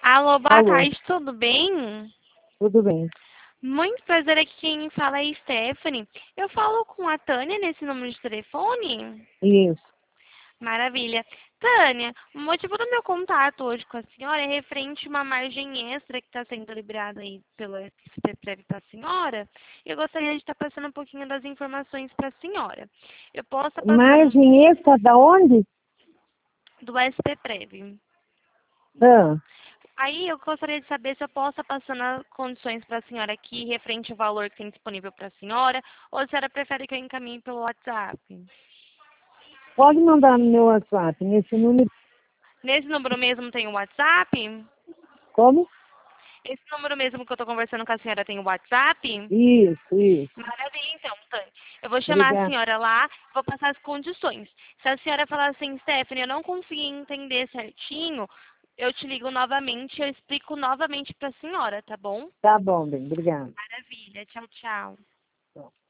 Alô, boa Alô, tarde, tudo bem? tudo bem? Muito prazer, aqui quem fala é Stephanie. Eu falo com a Tânia nesse número de telefone? Isso. Maravilha. Tânia, o motivo do meu contato hoje com a senhora é referente a uma margem extra que está sendo liberada aí pelo SPPrev para a senhora. Eu gostaria de estar passando um pouquinho das informações para a senhora. Eu posso estar passando Margem extra da onde? do SPPrev. Ah, Aí eu gostaria de saber se eu posso estar passando as condições para a senhora aqui, referente ao valor que tem disponível para a senhora, ou se a senhora prefere que eu encaminhe pelo WhatsApp. pode mandar no meu WhatsApp, nesse número. Nesse número mesmo tem o WhatsApp? Como? Esse número mesmo que eu estou conversando com a senhora tem o WhatsApp? Isso. Maravilha, então, Tânia. Eu vou chamar a Obrigada. senhora lá, vou passar as condições. Se a senhora falar assim, Stephanie, eu não consegui entender certinho, eu te ligo novamente, eu explico novamente para a senhora, tá bom? Tá bom, bem, obrigado. Maravilha, tchau, tchau.